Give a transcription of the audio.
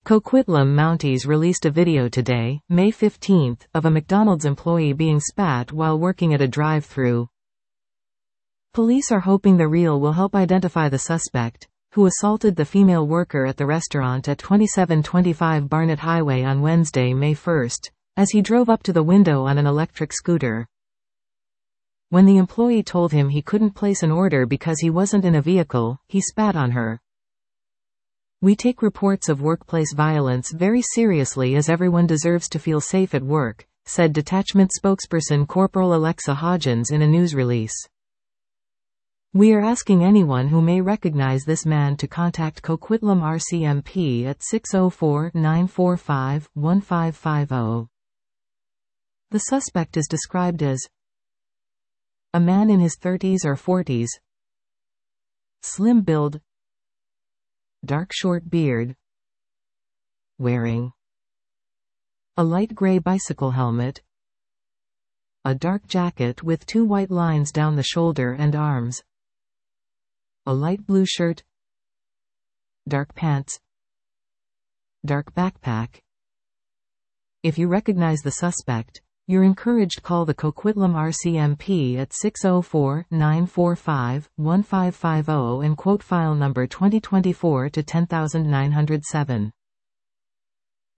Coquitlam Mounties released a video today, May 15, of a McDonald's employee being spat while working at a drive-thru. Police are hoping the reel will help identify the suspect, who assaulted the female worker at the restaurant at 2725 Barnett Highway on Wednesday, May 1, as he drove up to the window on an electric scooter. When the employee told him he couldn't place an order because he wasn't in a vehicle, he spat on her. "We take reports of workplace violence very seriously as everyone deserves to feel safe at work," said detachment spokesperson Corporal Alexa Hodgins in a news release. "We are asking anyone who may recognize this man to contact Coquitlam RCMP at 604-945-1550. The suspect is described as a man in his 30s or 40s, slim build, dark short beard, wearing a light gray bicycle helmet, a dark jacket with 2 white lines down the shoulder and arms, a light blue shirt, dark pants, dark backpack." If you recognize the suspect, you're encouraged to call the Coquitlam RCMP at 604-945-1550 and quote file number 2024 to 10907.